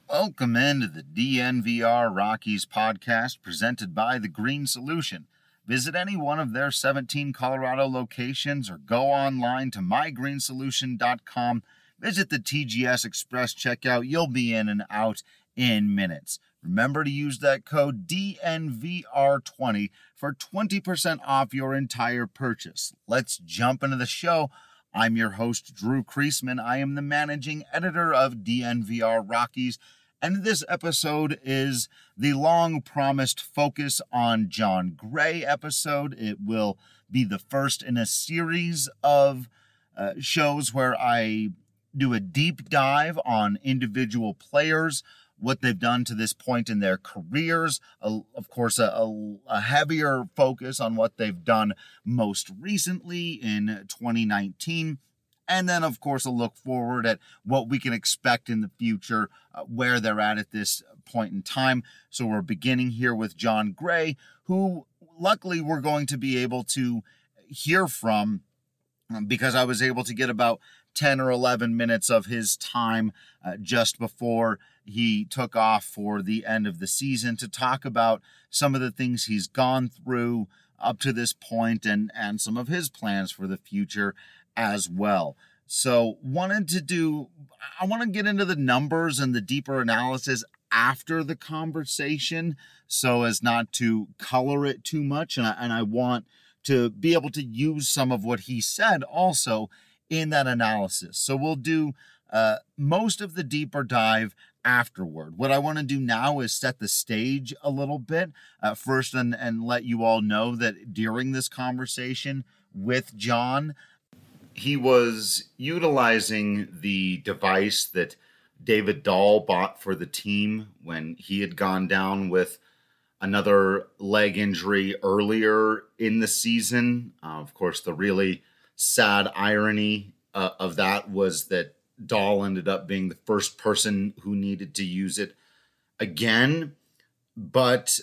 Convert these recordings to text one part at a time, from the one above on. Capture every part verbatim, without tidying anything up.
Welcome into the D N V R Rockies podcast presented by The Green Solution. Visit any one of their seventeen Colorado locations or go online to my green solution dot com. Visit the T G S Express checkout. You'll be in and out in minutes. Remember to use that code D N V R twenty for twenty percent off your entire purchase. Let's jump into the show. I'm your host, Drew Kreisman. I am the managing editor of D N V R Rockies, and this episode is the long-promised Focus on Jon Gray episode. It will be the first in a series of uh, shows where I do a deep dive on individual players, what they've done to this point in their careers, a, of course, a, a, a heavier focus on what they've done most recently in twenty nineteen, and then, of course, a look forward at what we can expect in the future, uh, where they're at at this point in time. So we're beginning here with Jon Gray, who luckily we're going to be able to hear from um, because I was able to get about ten or eleven minutes of his time uh, just before he took off for the end of the season to talk about some of the things he's gone through up to this point and, and some of his plans for the future as well. So wanted to do, I want to get into the numbers and the deeper analysis after the conversation so as not to color it too much. And I, and I want to be able to use some of what he said also in that analysis. So we'll do uh, most of the deeper dive afterward. What I want to do now is set the stage a little bit uh, first and, and let you all know that during this conversation with Jon, he was utilizing the device that David Dahl bought for the team when he had gone down with another leg injury earlier in the season. Uh, of course, the really sad irony uh, of that was that Dahl ended up being the first person who needed to use it again, but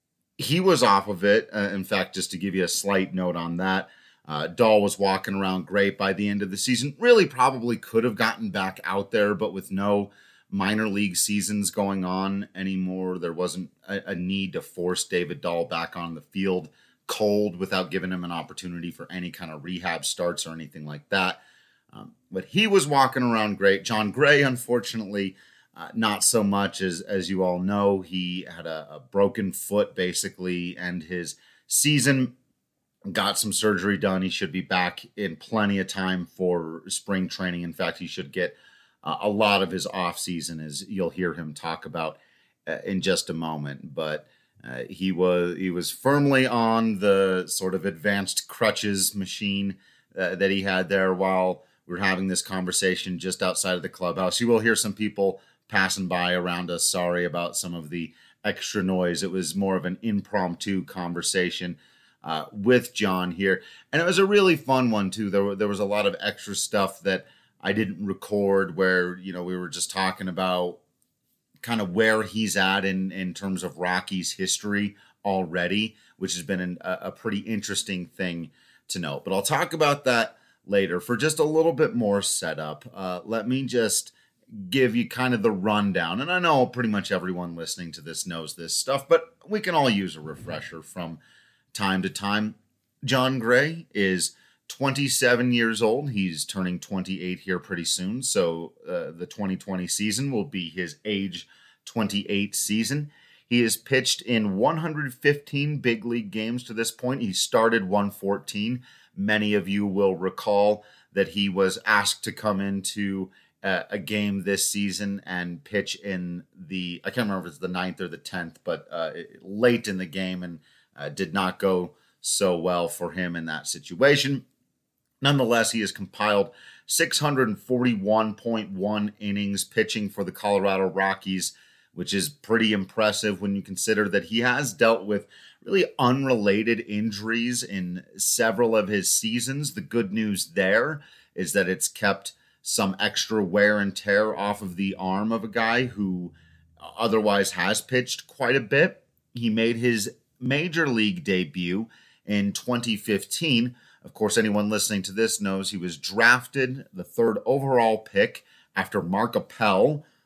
he was off of it. Uh, in fact, just to give you a slight note on that, uh, Dahl was walking around great by the end of the season. Really probably could have gotten back out there, but with no minor league seasons going on anymore, there wasn't a, a need to force David Dahl back on the field cold without giving him an opportunity for any kind of rehab starts or anything like that. Um, but he was walking around great. Jon Gray, unfortunately, uh, not so much. As as you all know, he had a, a broken foot basically, and his season got some surgery done. He should be back in plenty of time for spring training. In fact, he should get uh, a lot of his off season, as you'll hear him talk about uh, in just a moment. But uh, he was he was firmly on the sort of advanced crutches machine uh, that he had there while we're having this conversation just outside of the clubhouse. You will hear some people passing by around us. Sorry about some of the extra noise. It was more of an impromptu conversation uh, with Jon here. And it was a really fun one, too. There, were, there was a lot of extra stuff that I didn't record where, you know, we were just talking about kind of where he's at in, in terms of Rockies history already, which has been an, a, a pretty interesting thing to note. But I'll talk about that later. For just a little bit more setup, uh, let me just give you kind of the rundown. And I know pretty much everyone listening to this knows this stuff, but we can all use a refresher from time to time. Jon Gray is twenty-seven years old. He's turning twenty-eight here pretty soon. So uh, the twenty twenty season will be his age twenty-eight season. He has pitched in one hundred fifteen big league games to this point. He started one fourteen. Many of you will recall that he was asked to come into uh, a game this season and pitch in the, I can't remember if it's the ninth or the tenth, but uh, late in the game, and uh, did not go so well for him in that situation. Nonetheless, he has compiled six hundred forty-one point one innings pitching for the Colorado Rockies, which is pretty impressive when you consider that he has dealt with really unrelated injuries in several of his seasons. The good news there is that it's kept some extra wear and tear off of the arm of a guy who otherwise has pitched quite a bit. He made his major league debut in twenty fifteen. Of course, anyone listening to this knows he was drafted the third overall pick after Mark Appel,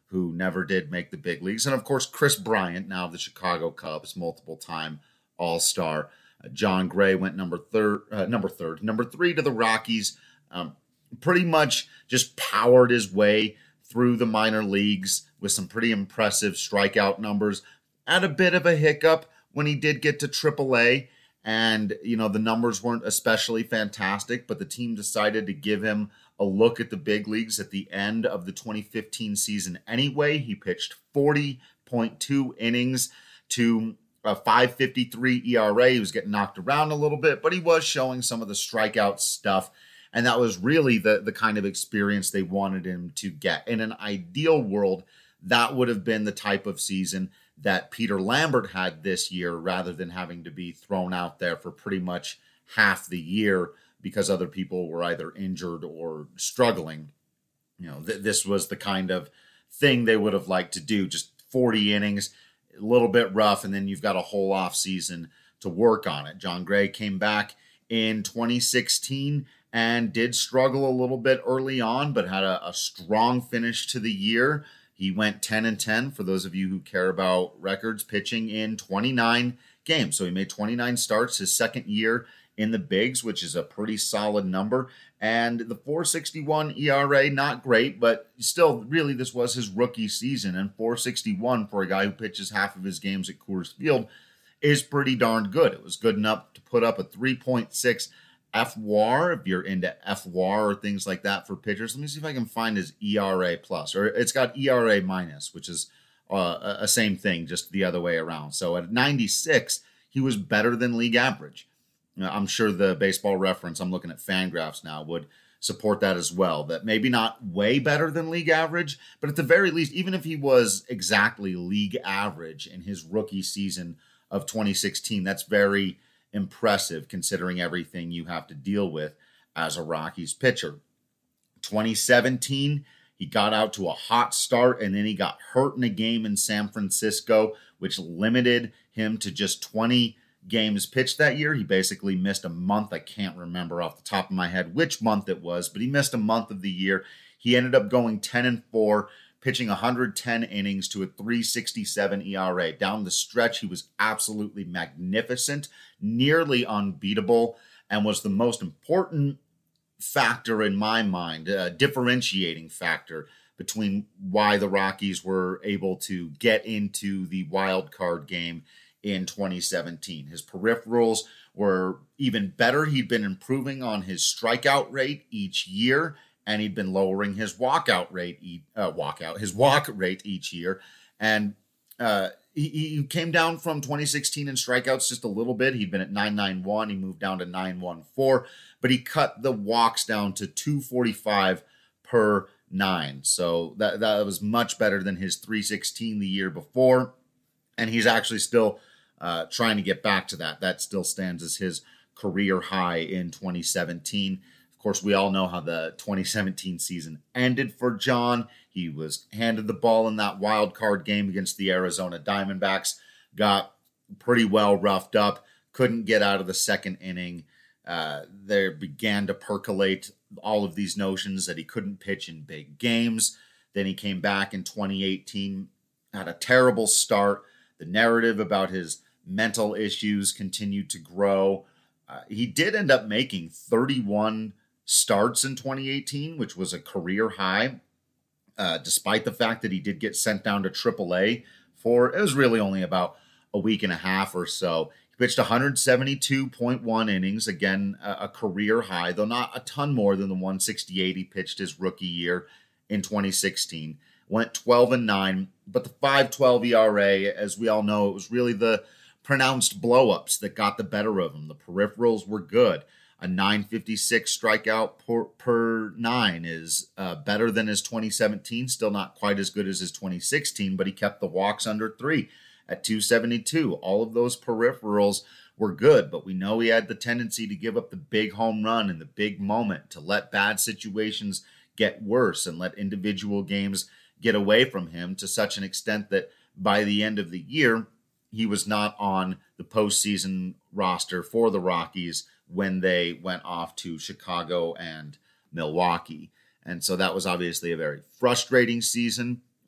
who never did make the big leagues. And of course, Chris Bryant, now of the Chicago Cubs, multiple-time All-Star. Uh, Jon Gray went number third, uh, number third, number three to the Rockies. Um, pretty much just powered his way through the minor leagues with some pretty impressive strikeout numbers. Had a bit of a hiccup when he did get to triple A, and you know the numbers weren't especially fantastic, but the team decided to give him a look at the big leagues at the end of the twenty fifteen season anyway. He pitched forty point two innings to a five fifty-three E R A. He was getting knocked around a little bit, but he was showing some of the strikeout stuff. And that was really the, the kind of experience they wanted him to get. In an ideal world, that would have been the type of season that Peter Lambert had this year, rather than having to be thrown out there for pretty much half the year because other people were either injured or struggling. You know, th- this was the kind of thing they would have liked to do. Just forty innings, a little bit rough, and then you've got a whole off season to work on it. Jon Gray came back in twenty sixteen and did struggle a little bit early on, but had a, a strong finish to the year. He went ten and ten, for those of you who care about records, pitching in twenty-nine games. So he made twenty-nine starts his second year in the bigs, which is a pretty solid number. And the four sixty-one E R A, not great, but still, really, this was his rookie season. And four sixty-one for a guy who pitches half of his games at Coors Field is pretty darn good. It was good enough to put up a three point six F W A R, if you're into F W A R or things like that for pitchers. Let me see if I can find his E R A plus, or it's got E R A minus, which is uh, a same thing, just the other way around. So at ninety-six, he was better than league average. Now, I'm sure the Baseball Reference, I'm looking at Fangraphs now, would support that as well. That maybe not way better than league average, but at the very least, even if he was exactly league average in his rookie season of twenty sixteen, that's very impressive considering everything you have to deal with as a Rockies pitcher. twenty seventeen, he got out to a hot start, and then he got hurt in a game in San Francisco, which limited him to just twenty games pitched that year. He basically missed a month. I can't remember off the top of my head which month it was, but he missed a month of the year. He ended up going ten and four, pitching one hundred ten innings to a three sixty-seven E R A. Down the stretch, he was absolutely magnificent, nearly unbeatable, and was the most important factor in my mind, a differentiating factor between why the Rockies were able to get into the wild card game in twenty seventeen. His peripherals were even better. He'd been improving on his strikeout rate each year, and he'd been lowering his walkout rate, uh, walkout, his walk rate each year. And uh, he, he came down from twenty sixteen in strikeouts just a little bit. He'd been at nine ninety-one. He moved down to nine fourteen, but he cut the walks down to two forty-five per nine. So that, that was much better than his three sixteen the year before. And he's actually still uh, trying to get back to that. That still stands as his career high in twenty seventeen. Of course, we all know how the twenty seventeen season ended for Jon. He was handed the ball in that wild card game against the Arizona Diamondbacks, got pretty well roughed up, couldn't get out of the second inning. Uh, there began to percolate all of these notions that he couldn't pitch in big games. Then he came back in twenty eighteen, had a terrible start. The narrative about his mental issues continued to grow. Uh, he did end up making thirty-one starts in twenty eighteen, which was a career high, uh, despite the fact that he did get sent down to triple A for, it was really only about a week and a half or so. He pitched one hundred seventy-two point one innings, again, a, a career high, though not a ton more than the one sixty-eight he pitched his rookie year in twenty sixteen. Went twelve and nine, but the five twelve E R A, as we all know, it was really the pronounced blow-ups that got the better of him. The peripherals were good. A nine fifty-six strikeout per, per nine is uh, better than his twenty seventeen, still not quite as good as his twenty sixteen, but he kept the walks under three at two seventy-two. All of those peripherals were good, but we know he had the tendency to give up the big home run in the big moment, to let bad situations get worse and let individual games get away from him to such an extent that by the end of the year, he was not on the postseason roster for the Rockies when they went off to Chicago and Milwaukee. And so that was obviously a very frustrating season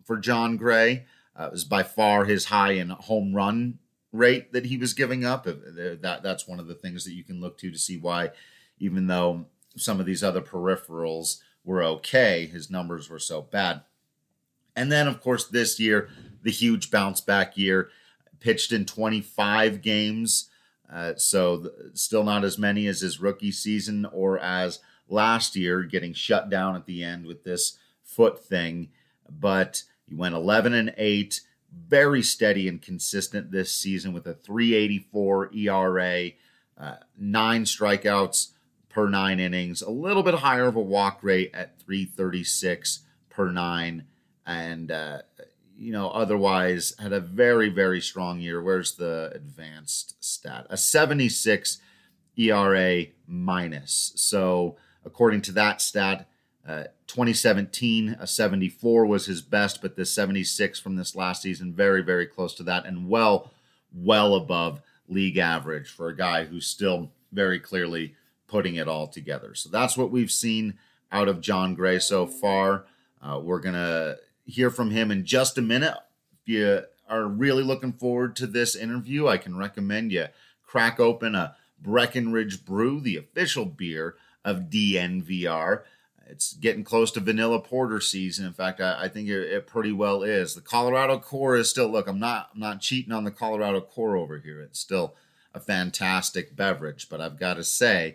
for Jon Gray. Uh, it was by far his high in home run rate that he was giving up. That That's one of the things that you can look to to see why, even though some of these other peripherals were okay, his numbers were so bad. And then, of course, this year, the huge bounce back year, pitched in twenty-five games. Uh, so th- still not as many as his rookie season or as last year, getting shut down at the end with this foot thing. But he went eleven and eight, very steady and consistent this season with a three eighty-four E R A, uh, nine strikeouts per nine innings, a little bit higher of a walk rate at three thirty-six per nine. And, uh, you know, otherwise had a very, very strong year. Where's the advanced stat? A seventy-six E R A minus. So according to that stat, uh, twenty seventeen, a seventy-four was his best, but the seventy-six from this last season, very, very close to that and well, well above league average for a guy who's still very clearly putting it all together. So that's what we've seen out of Jon Gray so far. Uh, we're going to hear from him in just a minute. If you are really looking forward to this interview, I can recommend you crack open a Breckenridge Brew, the official beer of D N V R. It's getting close to vanilla porter season. In fact, I, I think it, it pretty well is. The Colorado Core is still, look, I'm not, I'm not cheating on the Colorado Core over here. It's still a fantastic beverage, but I've got to say,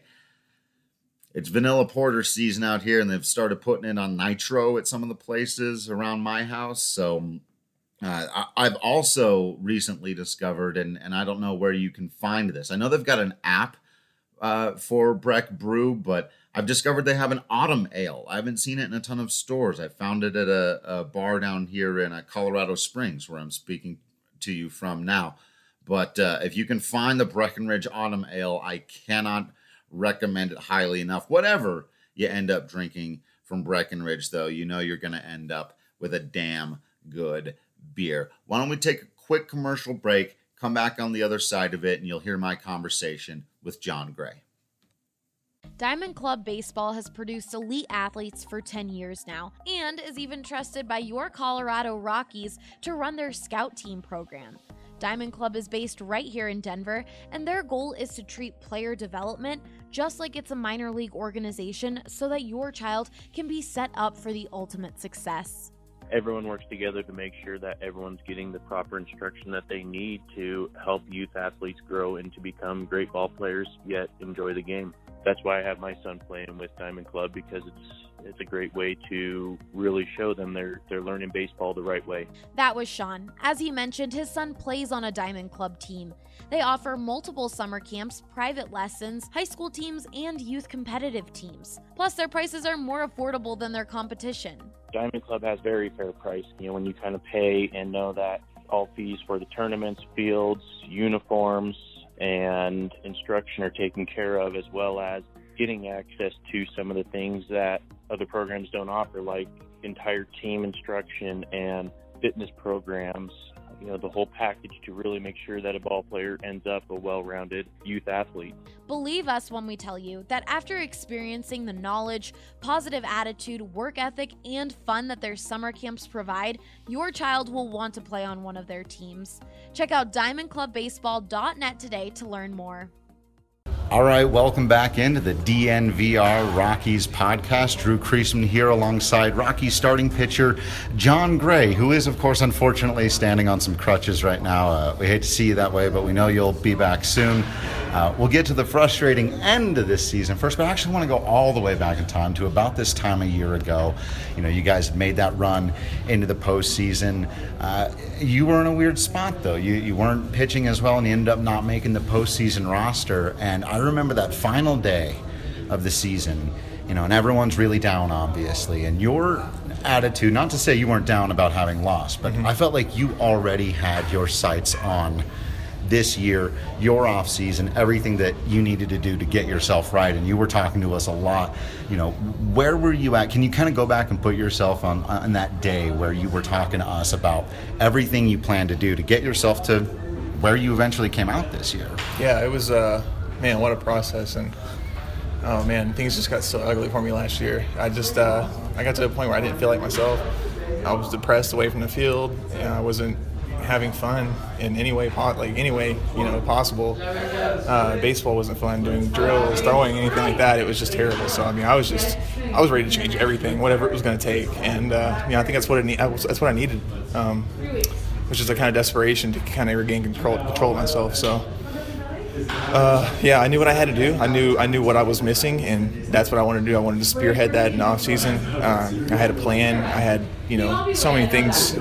it's vanilla porter season out here, and they've started putting it on nitro at some of the places around my house. So uh, I, I've also recently discovered, and, and I don't know where you can find this. I know they've got an app uh, for Breck Brew, but I've discovered they have an autumn ale. I haven't seen it in a ton of stores. I found it at a, a bar down here in uh, Colorado Springs, where I'm speaking to you from now. But uh, if you can find the Breckenridge Autumn Ale, I cannot recommend it highly enough. Whatever you end up drinking from Breckenridge, though, you know you're going to end up with a damn good beer. Why don't we take a quick commercial break, come back on the other side of it, and you'll hear my conversation with Jon Gray. Diamond Club Baseball has produced elite athletes for ten years now and is even trusted by your Colorado Rockies to run their scout team program. Diamond Club is based right here in Denver, and their goal is to treat player development just like it's a minor league organization so that your child can be set up for the ultimate success. Everyone works together to make sure that everyone's getting the proper instruction that they need to help youth athletes grow and to become great ball players, yet enjoy the game. That's why I have my son playing with Diamond Club, because it's it's a great way to really show them they're they're learning baseball the right way. That was Sean. As he mentioned, his son plays on a Diamond Club team. They offer multiple summer camps, private lessons, high school teams, and youth competitive teams. Plus, their prices are more affordable than their competition. Diamond Club has very fair price. You know, when you kind of pay and know that all fees for the tournaments, fields, uniforms, and instruction are taken care of, as well as getting access to some of the things that other programs don't offer, like entire team instruction and fitness programs, you know, the whole package to really make sure that a ball player ends up a well-rounded youth athlete. Believe us when we tell you that after experiencing the knowledge, positive attitude, work ethic, and fun that their summer camps provide, your child will want to play on one of their teams. Check out diamond club baseball dot net today to learn more. All right, welcome back into the D N V R Rockies podcast. Drew Creasman here alongside Rockies starting pitcher Jon Gray, who is, of course, unfortunately standing on some crutches right now. Uh, we hate to see you that way, but we know you'll be back soon. Uh, we'll get to the frustrating end of this season first, but I actually want to go all the way back in time to about this time a year ago. You know, you guys made that run into the postseason. Uh, you were in a weird spot, though. You, you weren't pitching as well, and you ended up not making the postseason roster. And I remember that final day of the season, you know, and everyone's really down, obviously. And your attitude, not to say you weren't down about having lost, but mm-hmm. I felt like you already had your sights on this year, your off season, everything that you needed to do to get yourself right. And you were talking to us a lot. You know, where were you at? Can you kind of go back and put yourself on, on that day where you were talking to us about everything you planned to do to get yourself to where you eventually came out this year? Yeah, it was, uh, man, what a process. And, oh, man, things just got so ugly for me last year. I just, uh, I got to a point where I didn't feel like myself. I was depressed away from the field. And I wasn't having fun in any way, like any way, you know, possible. Uh, baseball wasn't fun. Doing drills, throwing, anything like that, it was just terrible. So I mean, I was just, I was ready to change everything, whatever it was going to take. And uh, you know, I think that's what it, that's what I needed, um, which is a kind of desperation to kind of regain control, control of myself. So. Uh, yeah, I knew what I had to do. I knew I knew what I was missing, and that's what I wanted to do. I wanted to spearhead that in the off season. Um, I had a plan. I had, you know, so many things.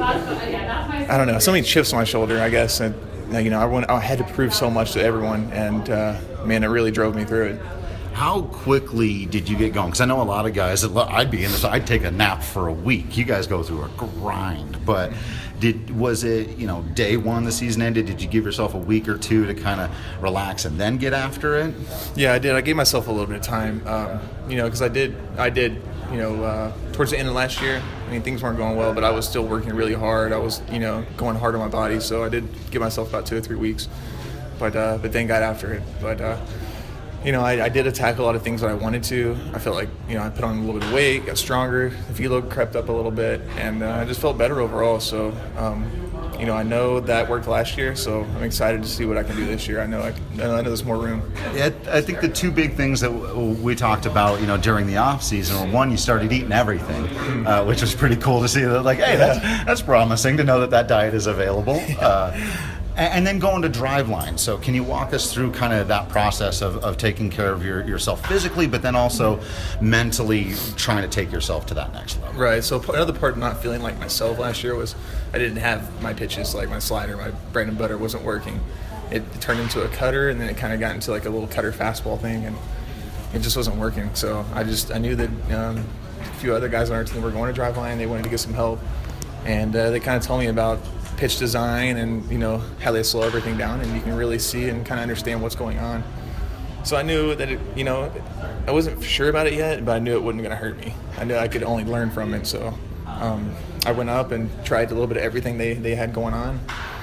I don't know, so many chips on my shoulder, I guess. And you know, I, went, I had to prove so much to everyone, and uh, man, it really drove me through it. How quickly did you get going? Because I know a lot of guys, I'd be in this, I'd take a nap for a week. You guys go through a grind, but did was it, you know, day one the season ended, did you give yourself a week or two to kind of relax and then get after it? Yeah, I did. I gave myself a little bit of time, um, you know, because I did, I did, you know, uh, towards the end of last year, I mean, things weren't going well, but I was still working really hard. I was, you know, going hard on my body, so I did give myself about two or three weeks, but uh, but then got after it. But, uh, you know, I, I did attack a lot of things that I wanted to. I felt like, you know, I put on a little bit of weight, got stronger, the velo crept up a little bit, and uh, I just felt better overall. So, um, you know, I know that worked last year, so I'm excited to see what I can do this year. I know I, can, I know there's more room. Yeah, I think the two big things that we talked about, you know, during the off season were, one, you started eating everything, uh, which was pretty cool to see. That, like, hey, that's, that's promising to know that that diet is available. Uh, And then going to Driveline. So can you walk us through kind of that process of, of taking care of your, yourself physically, but then also mentally trying to take yourself to that next level? Right. So another part of not feeling like myself last year was I didn't have my pitches, like my slider, my bread and butter wasn't working. It turned into a cutter, and then it kind of got into like a little cutter fastball thing, and it just wasn't working. So I just I knew that um, a few other guys on our team were going to Driveline. They wanted to get some help, and uh, they kind of told me about pitch design and, you know, how they slow everything down, and you can really see and kind of understand what's going on. So I knew that, it, you know, I wasn't sure about it yet, but I knew it wasn't going to hurt me. I knew I could only learn from it. So um, I went up and tried a little bit of everything they, they had going on.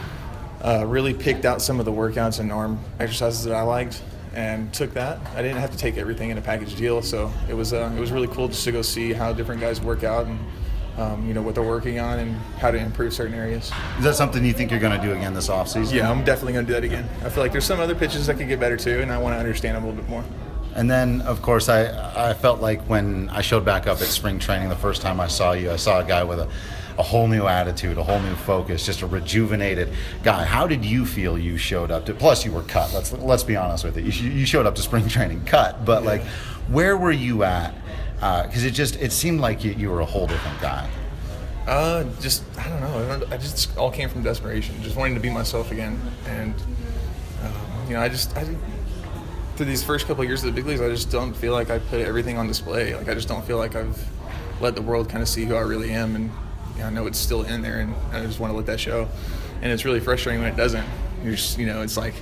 Uh, really picked out some of the workouts and arm exercises that I liked and took that. I didn't have to take everything in a package deal, so it was uh, it was really cool just to go see how different guys work out and Um, you know, what they're working on and how to improve certain areas. Is that something you think you're going to do again this offseason? Yeah, I'm definitely going to do that again. I feel like there's some other pitches that could get better too, and I want to understand them a little bit more. And then, of course, I, I felt like when I showed back up at spring training the first time I saw you, I saw a guy with a, a whole new attitude, a whole new focus, just a rejuvenated guy. How did you feel you showed up to? Plus, you were cut. Let's let's be honest with it. You, you showed up to spring training cut, but yeah. Like, where were you at? Because uh, it just it seemed like you, you were a whole different guy. Uh, just I don't know. I just all came from desperation, just wanting to be myself again. And um, you know, I just I through these first couple of years of the big leagues, I just don't feel like I put everything on display. Like I just don't feel like I've let the world kind of see who I really am. And you know, I know it's still in there, and I just want to let that show. And it's really frustrating when it doesn't. You're just, you know, it's like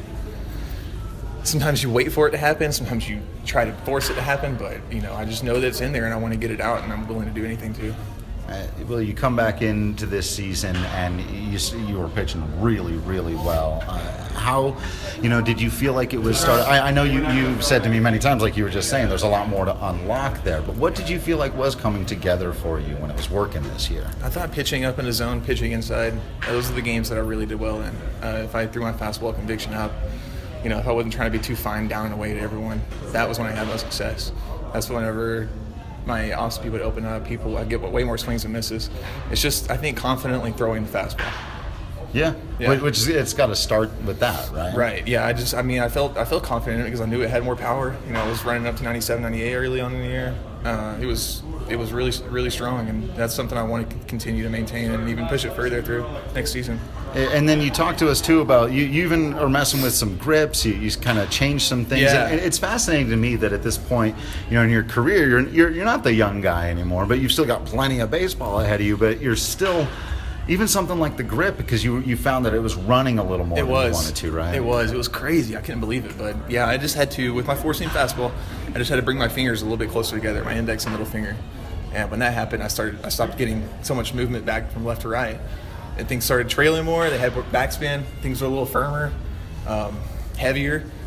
sometimes you wait for it to happen, sometimes you try to force it to happen, but you know, I just know that it's in there, and I want to get it out, and I'm willing to do anything to. Uh, well, you come back into this season and you you were pitching really, really well. Uh, how, you know, did you feel like it was started? I, I know you you said to me many times, like you were just saying, there's a lot more to unlock there. But what did you feel like was coming together for you when it was working this year? I thought pitching up in the zone, pitching inside, those are the games that I really did well in. Uh, if I threw my fastball conviction up, you know, if I wasn't trying to be too fine down and away to everyone, that was when I had most success. That's whenever my off speed would open up, people, I'd get way more swings and misses. It's just, I think, confidently throwing the fastball. Yeah, yeah. Which is, it's got to start with that, right? Right, yeah. I just, I mean, I felt I felt confident in it because I knew it had more power. You know, I was running up to ninety-seven, ninety-eight early on in the year. Uh, it was it was really, really strong, and that's something I want to continue to maintain and even push it further through next season. And then you talked to us, too, about you, you even are messing with some grips. You, you kind of changed some things. Yeah. And it's fascinating to me that at this point, you know, in your career, you're, you're, you're not the young guy anymore, but you've still got plenty of baseball ahead of you, but you're still – even something like the grip, because you you found that it was running a little more it than was. you wanted to, right? It was. It was crazy. I couldn't believe it. But, yeah, I just had to, with my four-seam fastball, I just had to bring my fingers a little bit closer together, my index and middle finger. And when that happened, I started. I stopped getting so much movement back from left to right. And things started trailing more. They had more backspin. Things were a little firmer, um, heavier.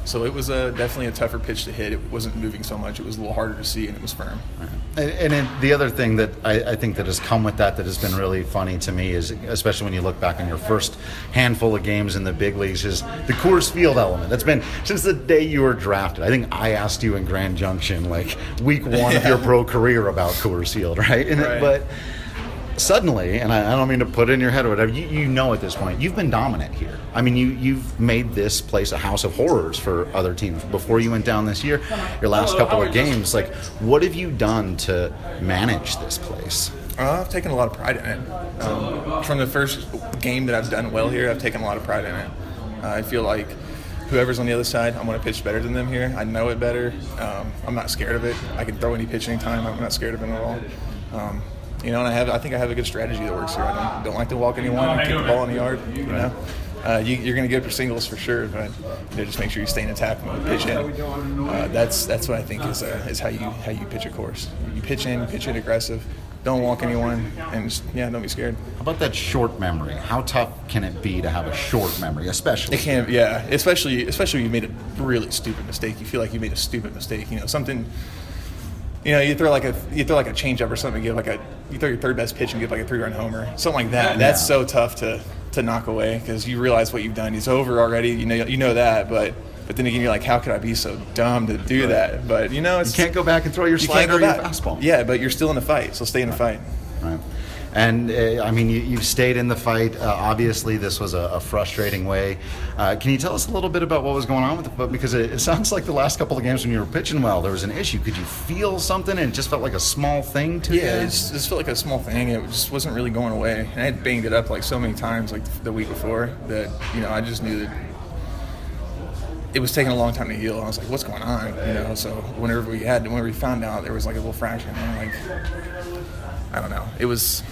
So it was a, definitely a tougher pitch to hit. It wasn't moving so much. It was a little harder to see, and it was firm. And, and it, the other thing that I, I think that has come with that that has been really funny to me is, especially when you look back on your first handful of games in the big leagues, is the Coors Field element. That's been since the day you were drafted. I think I asked you in Grand Junction, like week one yeah. of your pro career, about Coors Field, right? And right. It, but suddenly, and I, I don't mean to put it in your head or whatever, you, you know at this point, you've been dominant here. I mean, you, you've made this place a house of horrors for other teams. Before you went down this year, your last couple of games, like, what have you done to manage this place? Uh, I've taken a lot of pride in it. Um, from the first game that I've done well here, I've taken a lot of pride in it. Uh, I feel like whoever's on the other side, I'm going to pitch better than them here. I know it better. Um, I'm not scared of it. I can throw any pitch anytime. I'm not scared of it at all. Um, You know, and I have I think I have a good strategy that works here. I don't, don't like to walk anyone and kick the ball in the yard, you know. Uh, you, you're going to get for singles for sure, but you know, just make sure you stay in attack mode, pitch in. Uh, that's that's what I think is uh, is how you how you pitch a course. You pitch in, you pitch in aggressive. Don't walk anyone, and just, yeah, don't be scared. How about that short memory? How tough can it be to have a short memory, especially? It can, yeah, especially especially when you made a really stupid mistake. You feel like you made a stupid mistake. You know, something. You know, you throw like a you throw like a changeup or something, give like a you throw your third best pitch and give like a three run homer, something like that. That's so tough to, to knock away because you realize what you've done. It's over already. You know you know that, but but then again, you're like, how could I be so dumb to do that? But you know, it's, you can't go back and throw your slider or your fastball. Yeah, but you're still in the fight, so stay in the fight. Right. And, uh, I mean, you, you've stayed in the fight. Uh, obviously, this was a, a frustrating way. Uh, can you tell us a little bit about what was going on with the foot? Because it, it sounds like the last couple of games when you were pitching well, there was an issue. Could you feel something and it just felt like a small thing to you? Yeah, it just, it just felt like a small thing. It just wasn't really going away. And I had banged it up like so many times like the, the week before that, you know, I just knew that it was taking a long time to heal. I was like, what's going on? You know, so whenever we had, whenever we found out there was like a little fraction, I'm like, I don't know. It was...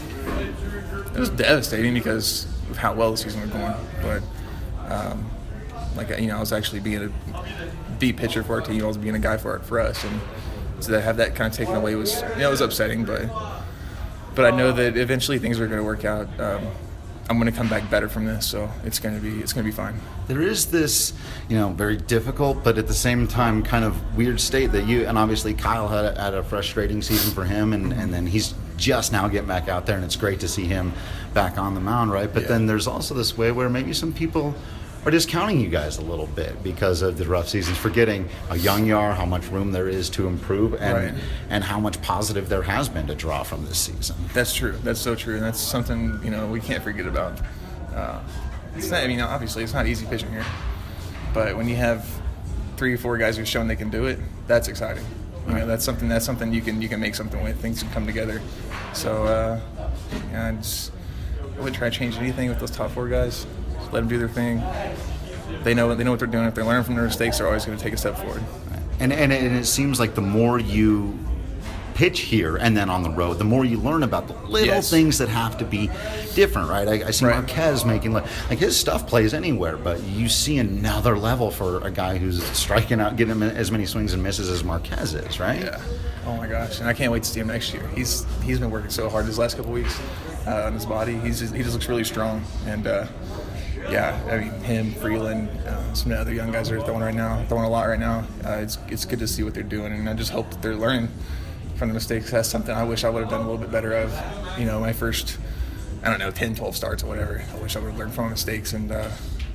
It was devastating because of how well the season was going. But, um, like, you know, I was actually being a deep pitcher for our team. I was being a guy for for us. And so to have that kind of taken away was, you know, it was upsetting. But but I know that eventually things are going to work out. Um, I'm going to come back better from this, so it's going to be it's going to be fine. There is this, you know, very difficult, but at the same time kind of weird state that you, and obviously Kyle had a, had a frustrating season for him, and, and then he's just now getting back out there, and it's great to see him back on the mound, right? But yeah. Then there's also this way where maybe some people are discounting you guys a little bit because of the rough seasons, forgetting how young you are, how much room there is to improve, and right. and how much positive there has been to draw from this season. That's true. That's so true, and that's something, you know, we can't forget about. Uh, it's not, I mean, obviously, it's not easy pitching here, but when you have three or four guys who've shown they can do it, that's exciting. You know, that's something that's something you can you can make something with. Things can come together. So, uh, yeah, I just I wouldn't try to change anything with those top four guys. Just let them do their thing. They know they know what they're doing. If they learn from their mistakes, they're always going to take a step forward. And and it, and it seems like the more you pitch here and then on the road, the more you learn about the little yes. things that have to be different, right? I, I see right. Marquez making, like, like his stuff plays anywhere, but you see another level for a guy who's striking out, getting as many swings and misses as Marquez is, right? Yeah. Oh my gosh, and I can't wait to see him next year. He's he's been working so hard these last couple weeks uh, on his body. He's just, he just looks really strong, and uh, yeah, I mean him, Freeland, uh, some of the other young guys that are throwing right now, throwing a lot right now. Uh, it's it's good to see what they're doing, and I just hope that they're learning from the mistakes. That's something I wish I would have done a little bit better of. You know, my first, I don't know, ten, twelve starts or whatever. I wish I would have learned from my mistakes and, uh,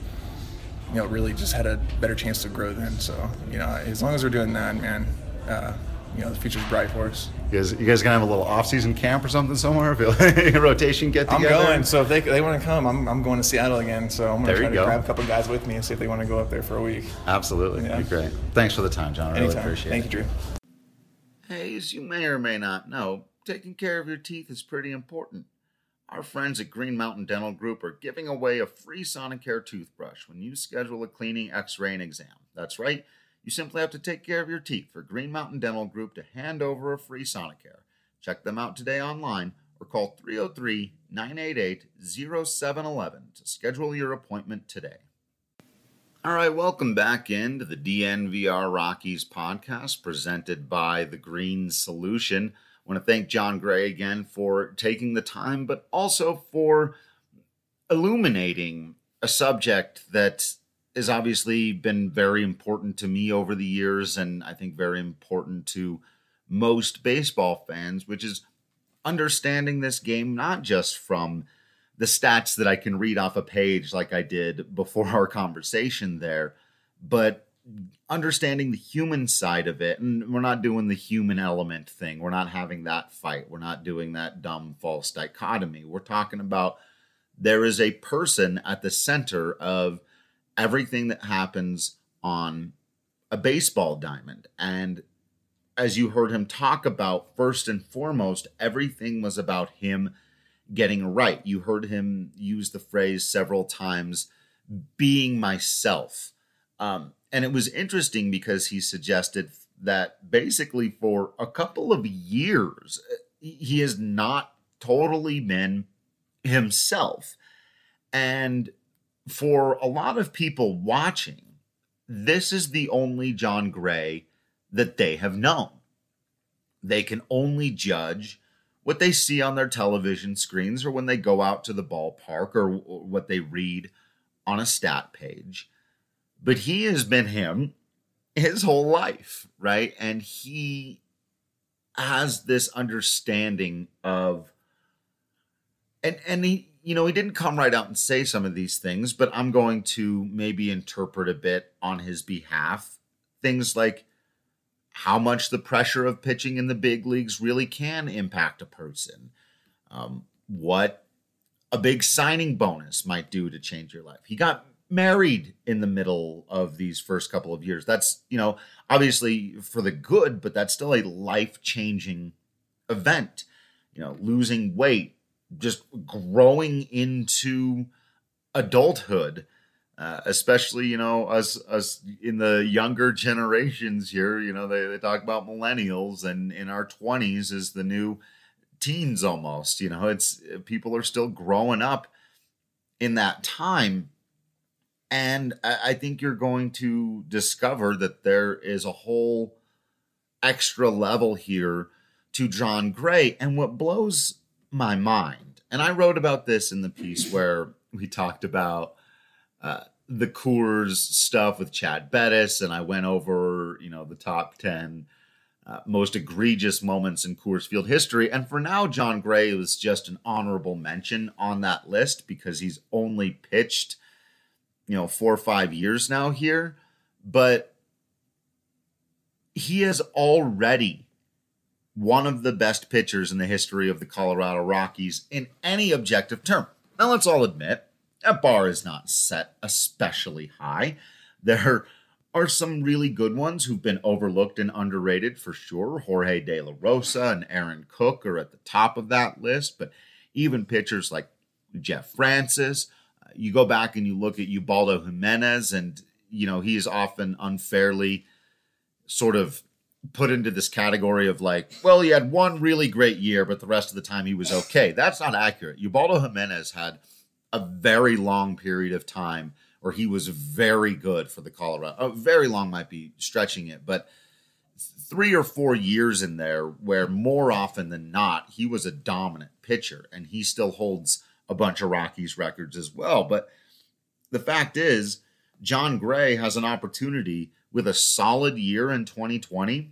you know, really just had a better chance to grow then. So, you know, as long as we're doing that, man, uh, you know, the future's bright for us. You guys, you guys gonna have a little off-season camp or something somewhere? A rotation get together? I'm going. So if they they want to come, I'm I'm going to Seattle again. So I'm going to try to go. grab a couple guys with me and see if they want to go up there for a week. Absolutely. Yeah. That'd be great. Thanks for the time, John. I really Anytime. appreciate Thank it. Thank you, Drew. Hey, as you may or may not know, taking care of your teeth is pretty important. Our friends at Green Mountain Dental Group are giving away a free Sonicare toothbrush when you schedule a cleaning, x-ray, and exam. That's right. You simply have to take care of your teeth for Green Mountain Dental Group to hand over a free Sonicare. Check them out today online or call three oh three, nine eight eight, oh seven one one to schedule your appointment today. All right, welcome back into the D N V R Rockies podcast presented by The Green Solution. I want to thank John Gray again for taking the time, but also for illuminating a subject that has obviously been very important to me over the years, and I think very important to most baseball fans, which is understanding this game not just from the stats that I can read off a page like I did before our conversation there, but understanding the human side of it. And we're not doing the human element thing. We're not having that fight. We're not doing that dumb false dichotomy. We're talking about there is a person at the center of everything that happens on a baseball diamond. And as you heard him talk about, first and foremost, everything was about him getting right. You heard him use the phrase several times, being myself. Um, and it was interesting because he suggested that basically for a couple of years, he has not totally been himself. And for a lot of people watching, this is the only Jon Gray that they have known. They can only judge what they see on their television screens or when they go out to the ballpark or, or what they read on a stat page. But he has been him his whole life, right? And he has this understanding of, and, and he, you know, he didn't come right out and say some of these things, but I'm going to maybe interpret a bit on his behalf. Things like how much the pressure of pitching in the big leagues really can impact a person. Um, what a big signing bonus might do to change your life. He got married in the middle of these first couple of years. That's, you know, obviously for the good, but that's still a life-changing event. You know, losing weight, just growing into adulthood, uh, especially, you know, us, us in the younger generations here, you know, they, they talk about millennials, and in our twenties is the new teens almost, you know, it's people are still growing up in that time. And I, I think you're going to discover that there is a whole extra level here to Jon Gray. And what blows my mind, and I wrote about this in the piece where we talked about uh, the Coors stuff with Chad Bettis, and I went over, you know, the top ten uh, most egregious moments in Coors Field history. And for now, Jon Gray was just an honorable mention on that list because he's only pitched, you know, four or five years now here, but he is already one of the best pitchers in the history of the Colorado Rockies in any objective term. Now, let's all admit, that bar is not set especially high. There are some really good ones who've been overlooked and underrated for sure. Jorge De La Rosa and Aaron Cook are at the top of that list, but even pitchers like Jeff Francis, uh, you go back and you look at Ubaldo Jimenez, and, you know, he is often unfairly sort of put into this category of like, well, he had one really great year, but the rest of the time he was okay. That's not accurate. Ubaldo Jimenez had a very long period of time where he was very good for the Colorado. Oh, very long might be stretching it, but three or four years in there where more often than not, he was a dominant pitcher, and he still holds a bunch of Rockies records as well. But the fact is, Jon Gray has an opportunity with a solid year in twenty twenty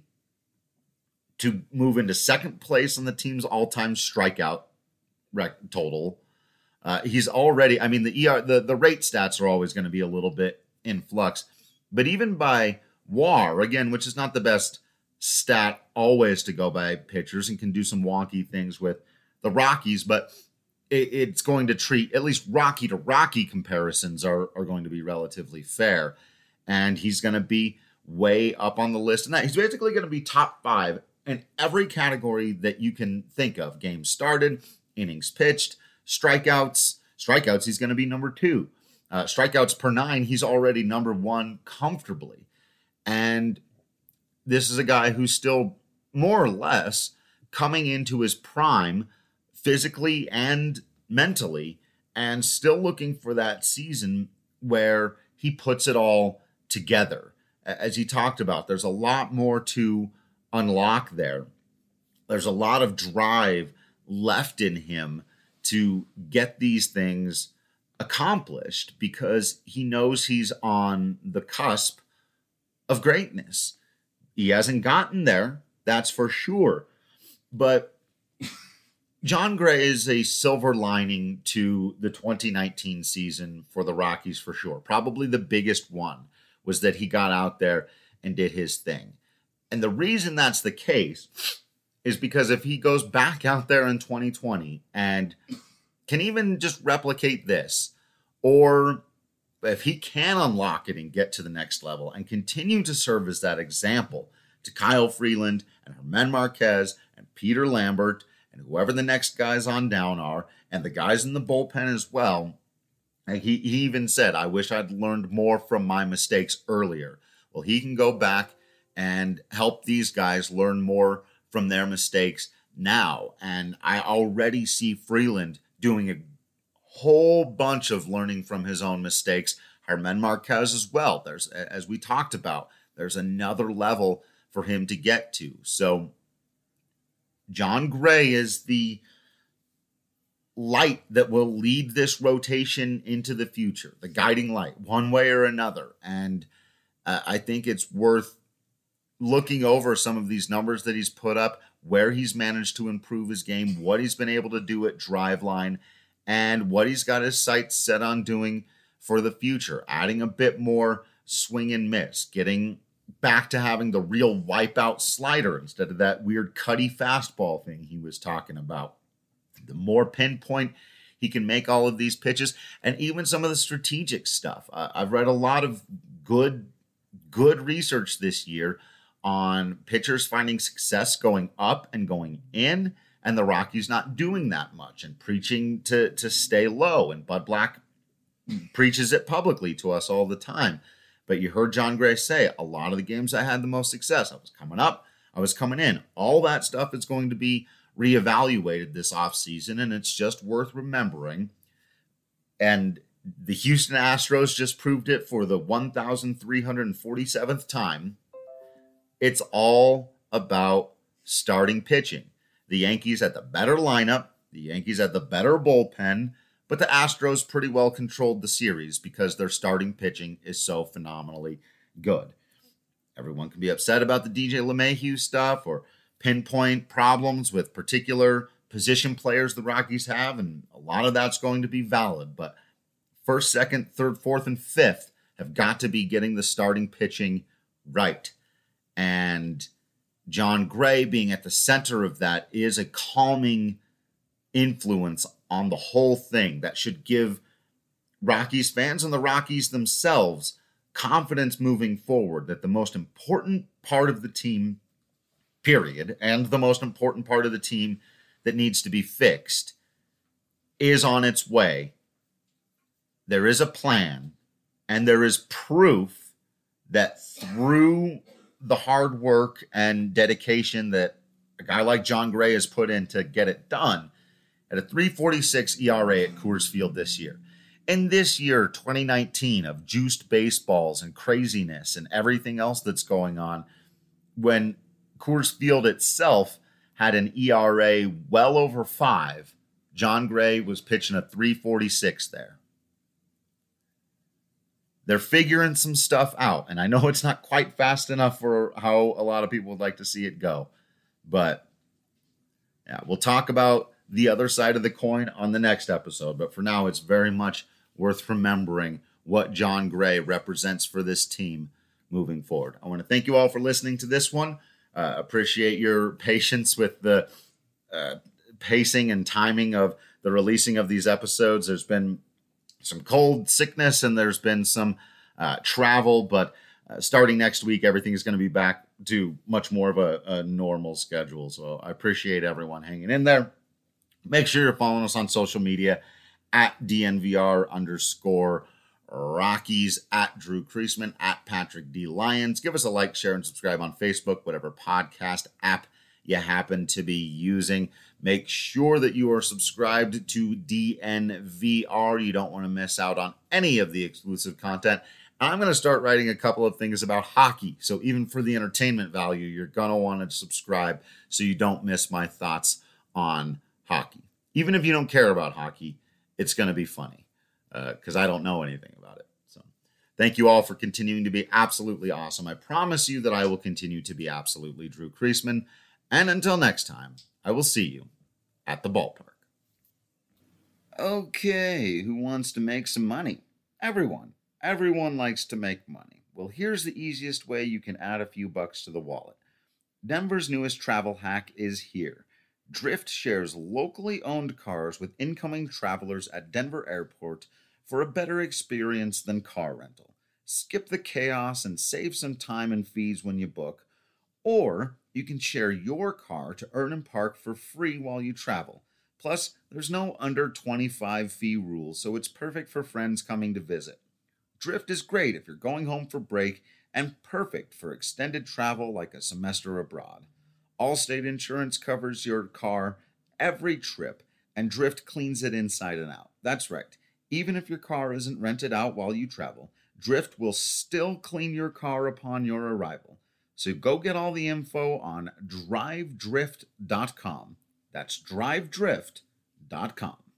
to move into second place on the team's all-time strikeout rec- total. Uh, he's already, I mean, the E R, the, the rate stats are always going to be a little bit in flux, but even by W A R, again, which is not the best stat always to go by pitchers and can do some wonky things with the Rockies, but it, it's going to treat, at least Rocky to Rocky comparisons are, are going to be relatively fair. And he's going to be way up on the list. And that he's basically going to be top five in every category that you can think of. Games started, innings pitched, strikeouts. Strikeouts, he's going to be number two. Uh, strikeouts per nine, he's already number one comfortably. And this is a guy who's still more or less coming into his prime physically and mentally, and still looking for that season where he puts it all together. As he talked about, there's a lot more to unlock there. There's a lot of drive left in him to get these things accomplished because he knows he's on the cusp of greatness. He hasn't gotten there, that's for sure. But Jon Gray is a silver lining to the twenty nineteen season for the Rockies for sure. Probably the biggest one was that he got out there and did his thing. And the reason that's the case is because if he goes back out there in twenty twenty and can even just replicate this, or if he can unlock it and get to the next level and continue to serve as that example to Kyle Freeland and Germán Marquez and Peter Lambert and whoever the next guys on down are, and the guys in the bullpen as well. And he, he even said, I wish I'd learned more from my mistakes earlier. Well, he can go back and help these guys learn more from their mistakes now. And I already see Freeland doing a whole bunch of learning from his own mistakes. Germán Marquez as well. There's, as we talked about, there's another level for him to get to. So Jon Gray is the light that will lead this rotation into the future, the guiding light, one way or another. And uh, I think it's worth looking over some of these numbers that he's put up, where he's managed to improve his game, what he's been able to do at Driveline, and what he's got his sights set on doing for the future, adding a bit more swing and miss, getting back to having the real wipeout slider instead of that weird cutty fastball thing he was talking about. The more pinpoint he can make all of these pitches, and even some of the strategic stuff. Uh, I've read a lot of good, good research this year on pitchers finding success going up and going in, and the Rockies not doing that much and preaching to, to stay low. And Bud Black preaches it publicly to us all the time. But you heard Jon Gray say, a lot of the games I had the most success, I was coming up, I was coming in. All that stuff is going to be reevaluated this offseason, and it's just worth remembering. And the Houston Astros just proved it for the one thousand three hundred forty-seventh time. It's all about starting pitching. The Yankees had the better lineup, the Yankees had the better bullpen, but the Astros pretty well controlled the series because their starting pitching is so phenomenally good. Everyone can be upset about the D J LeMahieu stuff or pinpoint problems with particular position players the Rockies have, and a lot of that's going to be valid. But first, second, third, fourth, and fifth have got to be getting the starting pitching right. And Jon Gray being at the center of that is a calming influence on the whole thing that should give Rockies fans and the Rockies themselves confidence moving forward that the most important part of the team, period, and the most important part of the team that needs to be fixed is on its way. There is a plan, and there is proof that through the hard work and dedication that a guy like Jon Gray has put in to get it done, at a three forty-six E R A at Coors Field this year. In this year, twenty nineteen, of juiced baseballs and craziness and everything else that's going on, when Coors Field itself had an E R A well over five, Jon Gray was pitching a three forty-six there. They're figuring some stuff out, and I know it's not quite fast enough for how a lot of people would like to see it go, but yeah, we'll talk about the other side of the coin on the next episode. But for now, it's very much worth remembering what Jon Gray represents for this team moving forward. I want to thank you all for listening to this one. Uh, appreciate your patience with the uh, pacing and timing of the releasing of these episodes. There's been some cold sickness and there's been some uh, travel, but uh, starting next week, everything is going to be back to much more of a, a normal schedule. So I appreciate everyone hanging in there. Make sure you're following us on social media at D N V R underscore Rockies, at Drew Creasman, at Patrick D. Lyons. Give us a like, share, and subscribe on Facebook, whatever podcast app you happen to be using. Make sure that you are subscribed to D N V R. You don't want to miss out on any of the exclusive content. I'm going to start writing a couple of things about hockey. So even for the entertainment value, you're going to want to subscribe so you don't miss my thoughts on hockey. Even if you don't care about hockey, it's going to be funny. because uh, I don't know anything about it. So thank you all for continuing to be absolutely awesome. I promise you that I will continue to be absolutely Drew Creasman. And until next time, I will see you at the ballpark. Okay, who wants to make some money? Everyone. Everyone likes to make money. Well, here's the easiest way you can add a few bucks to the wallet. Denver's newest travel hack is here. Drift shares locally owned cars with incoming travelers at Denver Airport for a better experience than car rental. Skip the chaos and save some time and fees when you book. Or you can share your car to earn and park for free while you travel. Plus, there's no under twenty-five fee rule, so it's perfect for friends coming to visit. Drift is great if you're going home for break and perfect for extended travel like a semester abroad. Allstate Insurance covers your car every trip, and Drift cleans it inside and out. That's right. Even if your car isn't rented out while you travel, Drift will still clean your car upon your arrival. So go get all the info on drive drift dot com. That's drive drift dot com.